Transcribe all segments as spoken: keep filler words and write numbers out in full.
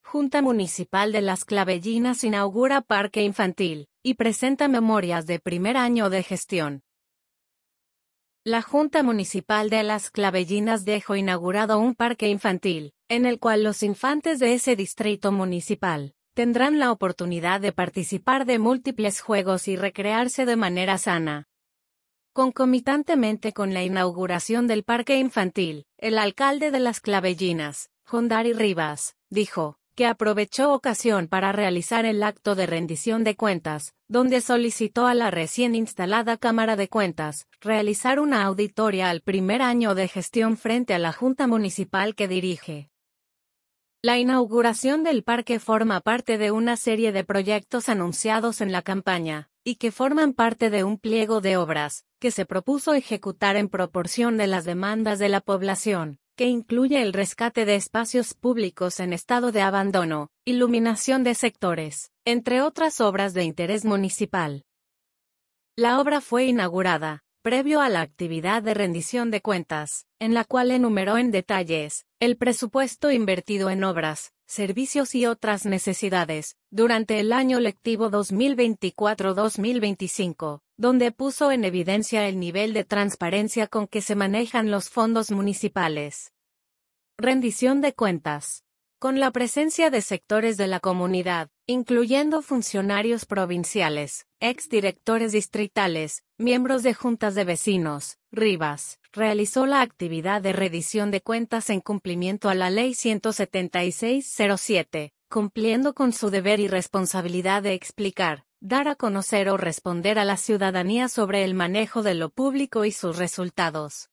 Junta Municipal de Las Clavellinas inaugura parque infantil, y presenta memorias de primer año de gestión. La Junta Municipal de Las Clavellinas dejó inaugurado un parque infantil, en el cual los infantes de ese distrito municipal tendrán la oportunidad de participar de múltiples juegos y recrearse de manera sana. Concomitantemente con la inauguración del parque infantil, el alcalde de Las Clavellinas, Jondari Rivas, dijo que aprovechó ocasión para realizar el acto de rendición de cuentas, donde solicitó a la recién instalada Cámara de Cuentas realizar una auditoría al primer año de gestión frente a la Junta Municipal que dirige. La inauguración del parque forma parte de una serie de proyectos anunciados en la campaña, y que forman parte de un pliego de obras, que se propuso ejecutar en proporción de las demandas de la población, que incluye el rescate de espacios públicos en estado de abandono, iluminación de sectores, entre otras obras de interés municipal. La obra fue inaugurada, previo a la actividad de rendición de cuentas, en la cual enumeró en detalles el presupuesto invertido en obras, servicios y otras necesidades, durante el año lectivo dos mil veinticuatro dos mil veinticinco, donde puso en evidencia el nivel de transparencia con que se manejan los fondos municipales. Rendición de cuentas. Con la presencia de sectores de la comunidad, incluyendo funcionarios provinciales, exdirectores distritales, miembros de juntas de vecinos, Rivas realizó la actividad de rendición de cuentas en cumplimiento a la Ley ciento setenta y seis cero siete, cumpliendo con su deber y responsabilidad de explicar, dar a conocer o responder a la ciudadanía sobre el manejo de lo público y sus resultados.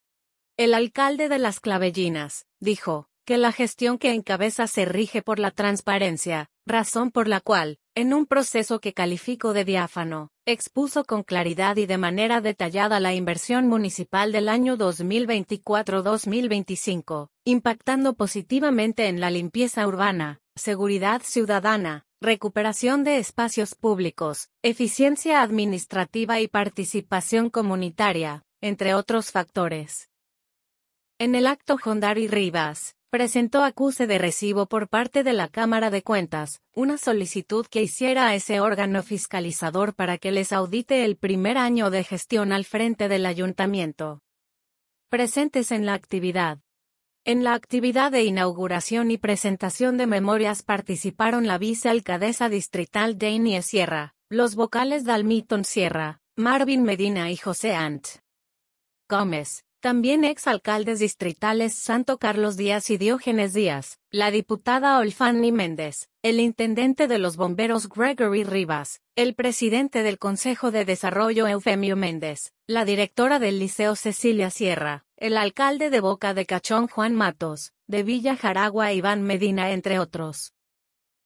El alcalde de Las Clavellinas dijo que la gestión que encabeza se rige por la transparencia, razón por la cual, en un proceso que calificó de diáfano, expuso con claridad y de manera detallada la inversión municipal del año dos mil veinticuatro dos mil veinticinco, impactando positivamente en la limpieza urbana, seguridad ciudadana, recuperación de espacios públicos, eficiencia administrativa y participación comunitaria, entre otros factores. En el acto Jondari Rivas presentó acuse de recibo por parte de la Cámara de Cuentas, una solicitud que hiciera a ese órgano fiscalizador para que les audite el primer año de gestión al frente del ayuntamiento. Presentes en la actividad. En la actividad de inauguración y presentación de memorias participaron la vicealcaldesa distrital Dania Sierra, los vocales Dalmiton Sierra, Marvin Medina y José Ant Gómez. También exalcaldes distritales Santo Carlos Díaz y Diógenes Díaz, la diputada Olfani Méndez, el intendente de los bomberos Gregory Rivas, el presidente del Consejo de Desarrollo Eufemio Méndez, la directora del Liceo Cecilia Sierra, el alcalde de Boca de Cachón Juan Matos, de Villa Jaragua Iván Medina entre otros.